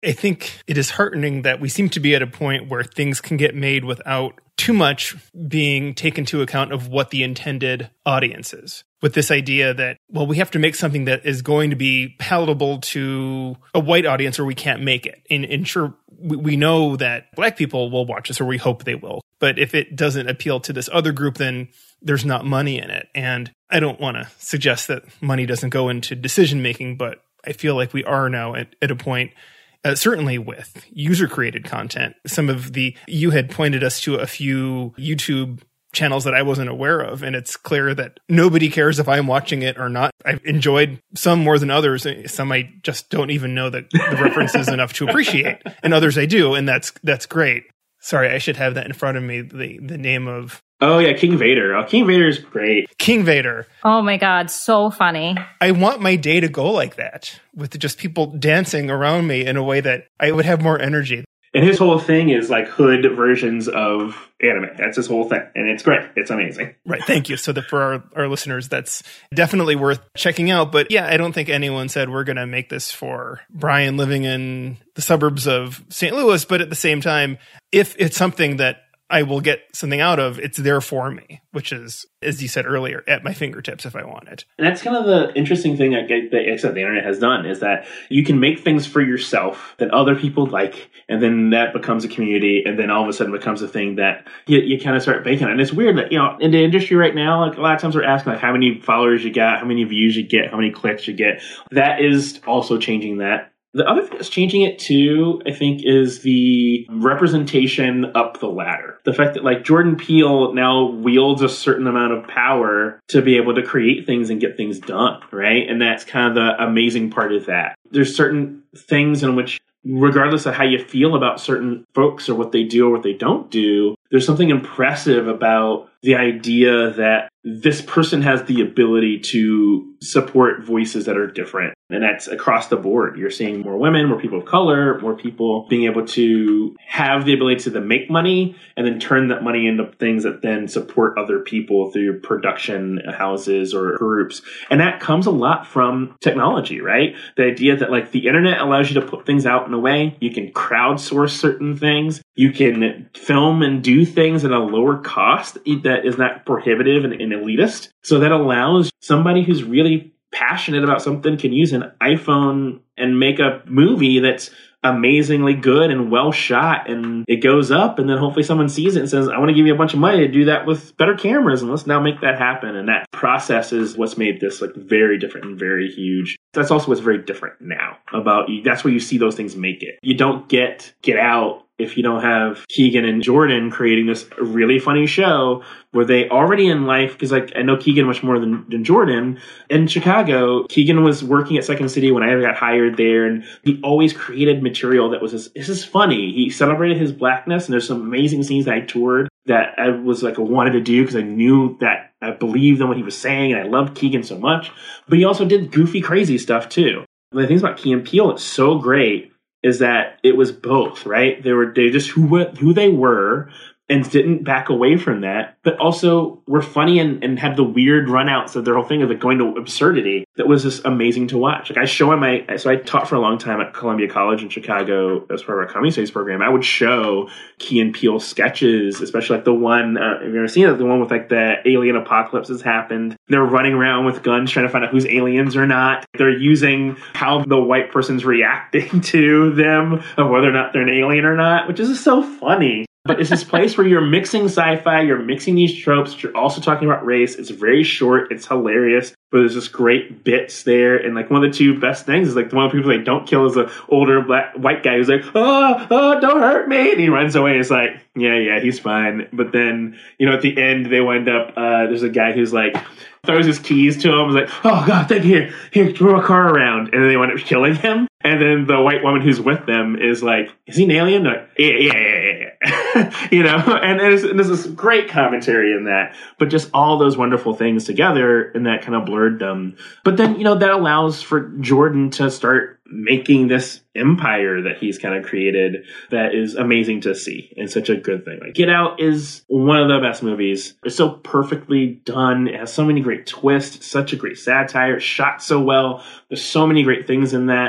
I think it is heartening that we seem to be at a point where things can get made without too much being taken into account of what the intended audience is. With this idea that, well, we have to make something that is going to be palatable to a white audience or we can't make it. And sure, we know that Black people will watch this, or we hope they will. But if it doesn't appeal to this other group, then there's not money in it. And I don't want to suggest that money doesn't go into decision making, but I feel like we are now at a point, certainly with user-created content. You had pointed us to a few YouTube channels that I wasn't aware of, and it's clear that nobody cares if I'm watching it or not. I've enjoyed some more than others. Some I just don't even know the references enough to appreciate, and others I do, and that's great. Sorry, I should have that in front of me, the name of... Oh, yeah, King Vader. Oh, King Vader's great. King Vader. Oh, my God. So funny. I want my day to go like that, with just people dancing around me in a way that I would have more energy. And his whole thing is like hood versions of anime. That's his whole thing. And it's great. It's amazing. Right. Thank you. So that for our listeners, that's definitely worth checking out. But yeah, I don't think anyone said we're going to make this for Brian living in the suburbs of St. Louis. But at the same time, if it's something that I will get something out of, it's there for me, which is, as you said earlier, at my fingertips if I want it. And that's kind of the interesting thing that the internet has done, is that you can make things for yourself that other people like, and then that becomes a community, and then all of a sudden becomes a thing that you kind of start baking. And it's weird that, in the industry right now, like a lot of times we're asking like how many followers you got, how many views you get, how many clicks you get. That is also changing that. The other thing that's changing it too, I think, is the representation up the ladder. The fact that like Jordan Peele now wields a certain amount of power to be able to create things and get things done, right? And that's kind of the amazing part of that. There's certain things in which, regardless of how you feel about certain folks or what they do or what they don't do, there's something impressive about the idea that this person has the ability to support voices that are different. And that's across the board. You're seeing more women, more people of color, more people being able to have the ability to then make money and then turn that money into things that then support other people through production houses or groups. And that comes a lot from technology, right? The idea that like the internet allows you to put things out in a way, you can crowdsource certain things, you can film and do things at a lower cost that is not prohibitive and elitist. So that allows somebody who's really passionate about something can use an iPhone and make a movie that's amazingly good and well shot, and it goes up, and then hopefully someone sees it and says, I want to give you a bunch of money to do that with better cameras, and let's now make that happen. And that process is what's made this like very different and very huge. That's also what's very different now about you. That's where you see those things make it. You don't get Out if you don't have Keegan and Jordan creating this really funny show where they already in life, because like I know Keegan much more than Jordan. In Chicago, Keegan was working at Second City when I got hired there, and he always created material that was this is funny. He celebrated his blackness, and there's some amazing scenes that I toured that I was like I wanted to do because I knew that I believed in what he was saying, and I loved Keegan so much. But he also did goofy, crazy stuff too. The things about Key and Peele, it's so great, is that it was both, right? They just who they were and didn't back away from that, but also were funny and had the weird runouts of their whole thing of it going to absurdity that was just amazing to watch. Like I taught for a long time at Columbia College in Chicago as part of our comedy studies program. I would show Key and Peele sketches, especially like the one, have you ever seen it? The one with like the alien apocalypse has happened. They're running around with guns trying to find out who's aliens or not. They're using how the white person's reacting to them of whether or not they're an alien or not, which is just so funny. But it's this place where you're mixing sci-fi, you're mixing these tropes, you're also talking about race. It's very short, it's hilarious, but there's just great bits there. And like one of the two best things is like the one of the people they don't kill is an older white guy who's like, oh, don't hurt me. And he runs away. It's like, yeah, he's fine. But then, at the end, they wind up, there's a guy who's like, throws his keys to him, was like, oh God, thank you. Here, throw a car around. And then they wind up killing him. And then the white woman who's with them is like, is he an alien? Like, yeah. And there's this great commentary in that, but just all those wonderful things together in that kind of blurreddom. But then, that allows for Jordan to start making this empire that he's kind of created that is amazing to see and such a good thing. Like Get Out is one of the best movies. It's so perfectly done. It has so many great twists. It's such a great satire. It's shot so well. There's so many great things in that.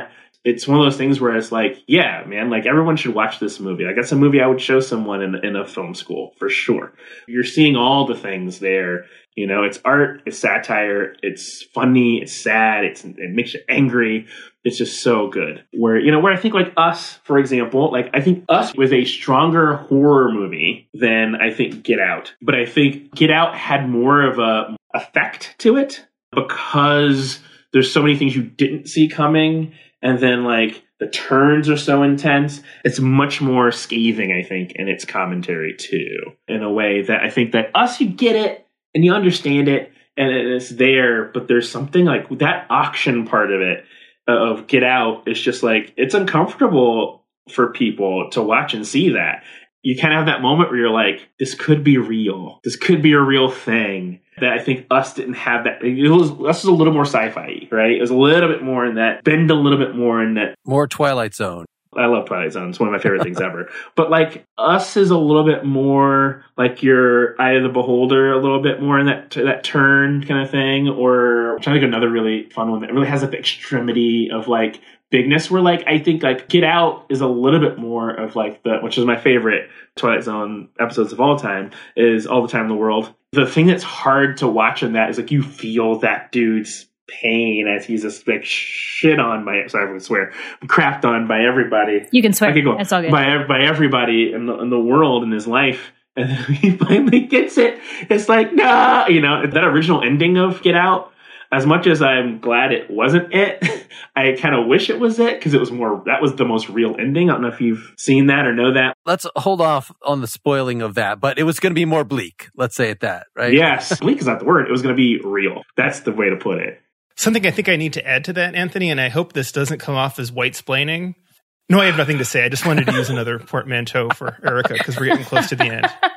it's one of those things where it's like, yeah, man, like everyone should watch this movie. Like that's a movie I would show someone in a film school for sure. You're seeing all the things there. You know, it's art, it's satire, it's funny, it's sad, it makes you angry. It's just so good. Where I think like Us, for example, like I think Us was a stronger horror movie than I think Get Out. But I think Get Out had more of a effect to it because there's so many things you didn't see coming. And then like the turns are so intense. It's much more scathing, I think, in its commentary too, in a way that I think that Us, you get it. And you understand it, and it's there, but there's something like that auction part of it, of Get Out, is just like, it's uncomfortable for people to watch and see that. You kind of have that moment where you're like, this could be real. This could be a real thing. That I think Us didn't have that. Us was a little more sci-fi, right? It was a little bit more in that, bend a little bit more in that. More Twilight Zone. I love Twilight Zone. It's one of my favorite things ever. But like Us is a little bit more like your Eye of the Beholder, a little bit more in that turn kind of thing. Or I'm trying to think of another really fun one that really has like the extremity of like bigness. Where like I think like Get Out is a little bit more of like which is my favorite Twilight Zone episodes of all time, is All the Time in the World. The thing that's hard to watch in that is like you feel that dude's pain as he's just like shit on by, sorry if I swear, crapped on by everybody. You can swear. Okay, cool. That's all good. By everybody in the world, in his life. And then he finally gets it. It's like, nah, that original ending of Get Out, as much as I'm glad it wasn't it, I kind of wish it was it, because that was the most real ending. I don't know if you've seen that or know that. Let's hold off on the spoiling of that, but it was going to be more bleak. Let's say it that, right? Yes. Bleak is not the word. It was going to be real. That's the way to put it. Something I think I need to add to that, Anthony, and I hope this doesn't come off as white-splaining. No, I have nothing to say. I just wanted to use another portmanteau for Erica because we're getting close to the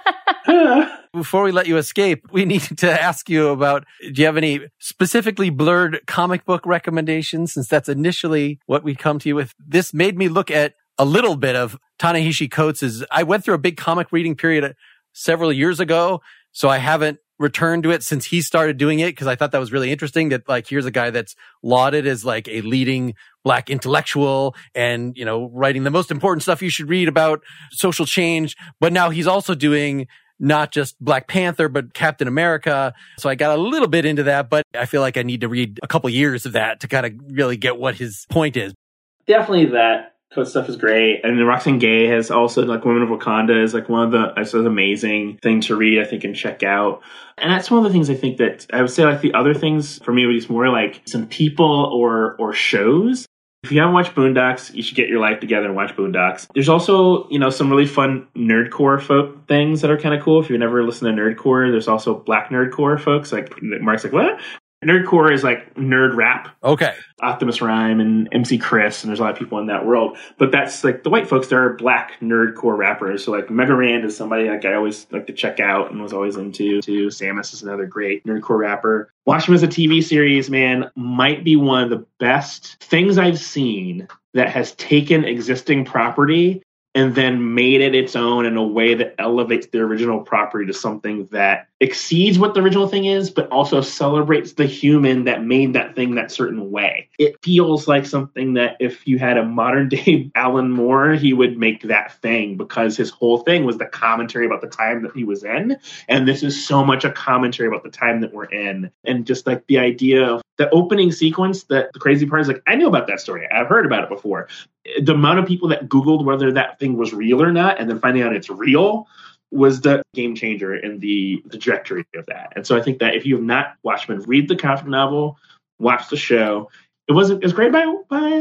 end. Before we let you escape, we need to ask you about, do you have any specifically blurred comic book recommendations? Since that's initially what we come to you with. This made me look at a little bit of Ta-Nehisi Coates'. I went through a big comic reading period several years ago, so I haven't returned to it since he started doing it, because I thought that was really interesting that like here's a guy that's lauded as like a leading Black intellectual and writing the most important stuff you should read about social change, but now he's also doing not just Black Panther but Captain America. So I got a little bit into that, but I feel like I need to read a couple years of that to kind of really get what his point is. Definitely that. Coates stuff is great. And then Roxane Gay has also, like, Women of Wakanda is like one of the, it's an amazing thing to read, I think, and check out. And that's one of the things I think that I would say, like, the other things for me would be more like some people or shows. If you haven't watched Boondocks, you should get your life together and watch Boondocks. There's also, some really fun nerdcore folk things that are kind of cool. If you've never listened to nerdcore, there's also Black nerdcore folks. Like, Mark's like, what? Nerdcore is like nerd rap. Okay. Optimus Rhyme and MC Chris, and there's a lot of people in that world. But that's like the white folks, they're Black nerdcore rappers. So like Mega Rand is somebody like I always like to check out and was always into. Samus is another great nerdcore rapper. Watchmen as a TV series, man, might be one of the best things I've seen that has taken existing property and then made it its own in a way that elevates the original property to something that exceeds what the original thing is, but also celebrates the human that made that thing that certain way. It feels like something that if you had a modern day Alan Moore, he would make that thing, because his whole thing was the commentary about the time that he was in. And this is so much a commentary about the time that we're in. And just like the idea of the opening sequence, that the crazy part is like, I knew about that story. I've heard about it before. The amount of people that Googled whether that thing was real or not, and then finding out it's real, was the game changer in the trajectory of that. And so I think that if you have not watched Watchmen, read the graphic novel, watch the show. It's great by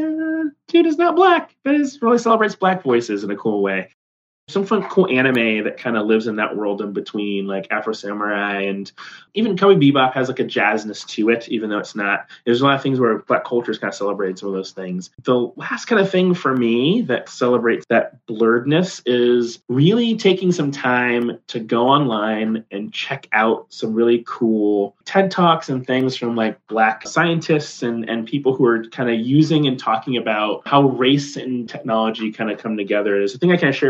dude is not Black, but it really celebrates Black voices in a cool way. Some fun, cool anime that kind of lives in that world in between, like Afro Samurai, and even Cowboy Bebop has like a jazzness to it, even though it's not. There's a lot of things where Black culture is kind of celebrating some of those things. The last kind of thing for me that celebrates that blurredness is really taking some time to go online and check out some really cool TED Talks and things from like Black scientists and people who are kind of using and talking about how race and technology kind of come together. There's a thing I kind of shared with you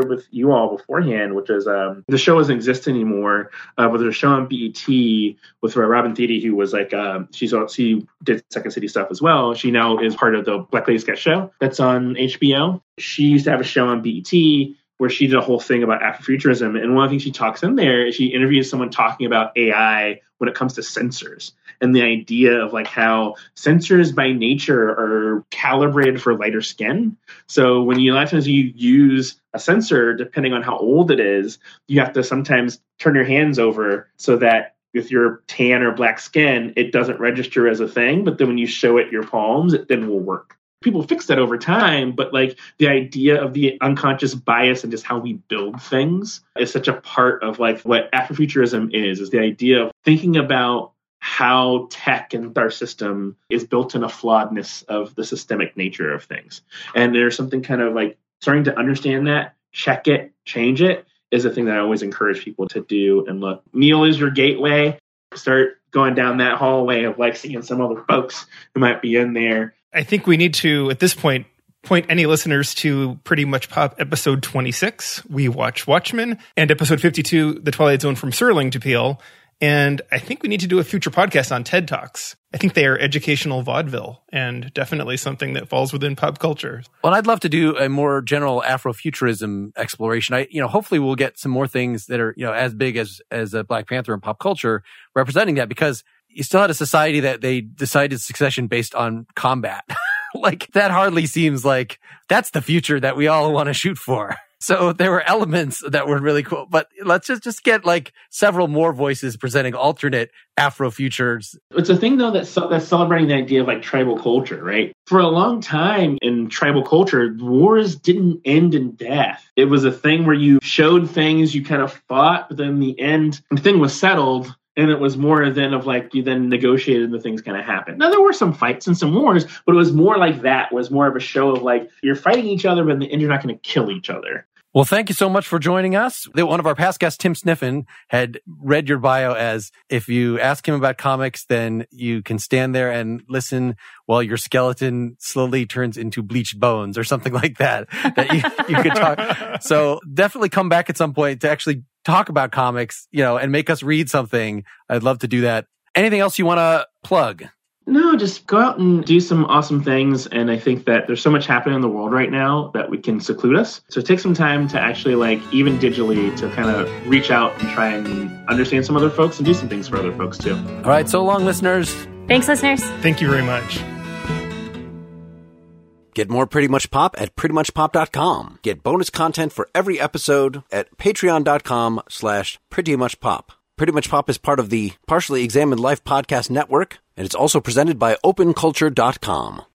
you all beforehand, which is the show doesn't exist anymore, but there's a show on BET with Robin Thede, who was like, she did Second City stuff as well. She now is part of the Black Lady Sketch Show that's on HBO. She used to have a show on BET where she did a whole thing about Afrofuturism. And one of the things she talks in there is she interviews someone talking about AI when it comes to sensors and the idea of like how sensors by nature are calibrated for lighter skin. So when a lot of times you use a sensor, depending on how old it is, you have to sometimes turn your hands over so that with your tan or black skin, it doesn't register as a thing. But then when you show it your palms, it then will work. People fix that over time, but like the idea of the unconscious bias and just how we build things is such a part of like what Afrofuturism is the idea of thinking about how tech and our system is built in a flawedness of the systemic nature of things. And there's something kind of like starting to understand that, check it, change it is a thing that I always encourage people to do. And look, Neil is your gateway. Start going down that hallway of like seeing some other folks who might be in there. I think we need to, at this point any listeners to Pretty Much Pop episode 26, We Watch Watchmen, and episode 52, The Twilight Zone from Serling to Peel. And I think we need to do a future podcast on TED Talks. I think they are educational vaudeville and definitely something that falls within pop culture. Well, I'd love to do a more general Afrofuturism exploration. Hopefully we'll get some more things that are, as big as Black Panther in pop culture representing that, because you still had a society that they decided succession based on combat. Like that hardly seems like that's the future that we all want to shoot for. So there were elements that were really cool, but let's just get like several more voices presenting alternate Afrofutures. It's a thing though that's celebrating the idea of like tribal culture, right? For a long time in tribal culture, wars didn't end in death. It was a thing where you showed things, you kind of fought, but then in the end, the thing was settled. And it was more than of like you then negotiated and the things kind of happened. Now, there were some fights and some wars, but it was more like that. It was more of a show of like you're fighting each other, but in the end, you're not going to kill each other. Well, thank you so much for joining us. One of our past guests, Tim Sniffen, had read your bio as if you ask him about comics, then you can stand there and listen while your skeleton slowly turns into bleached bones or something like that, you could talk. So definitely come back at some point to actually talk about comics, and make us read something. I'd love to do that. Anything else you want to plug? No, just go out and do some awesome things. And I think that there's so much happening in the world right now that we can seclude us. So take some time to actually like, even digitally, to kind of reach out and try and understand some other folks and do some things for other folks too. All right. So long, listeners. Thanks, listeners. Thank you very much. Get more Pretty Much Pop at prettymuchpop.com. Get bonus content for every episode at patreon.com/prettymuchpop. Pretty Much Pop is part of the Partially Examined Life podcast network, and it's also presented by openculture.com.